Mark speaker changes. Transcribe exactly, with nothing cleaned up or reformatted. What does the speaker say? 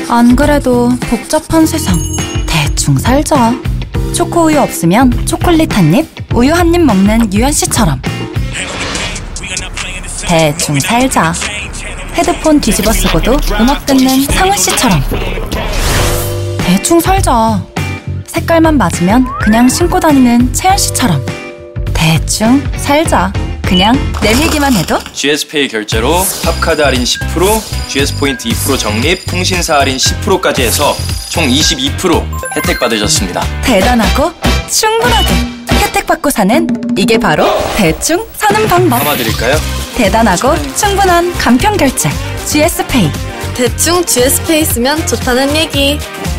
Speaker 1: 안 그래도 복잡한 세상 대충 살자. 초코우유 없으면 초콜릿 한 입, 우유 한 입 먹는 유연씨처럼 대충 살자. 헤드폰 뒤집어 쓰고도 음악 듣는 상훈씨처럼 대충 살자. 색깔만 맞으면 그냥 신고 다니는 채연씨처럼 대충 살자. 그냥 내밀기만 해도
Speaker 2: 지에스페이 결제로 팝카드 할인 십 퍼센트, 지에스포인트 이 퍼센트 적립, 통신사 할인 십 퍼센트까지 해서 총 이십이 퍼센트 혜택 받으셨습니다.
Speaker 1: 대단하고 충분하게 혜택 받고 사는, 이게 바로 대충 사는 방법.
Speaker 2: 담아드릴까요?
Speaker 1: 대단하고 충분한 간편 결제 지에스페이.
Speaker 3: 대충 지에스페이 쓰면 좋다는 얘기.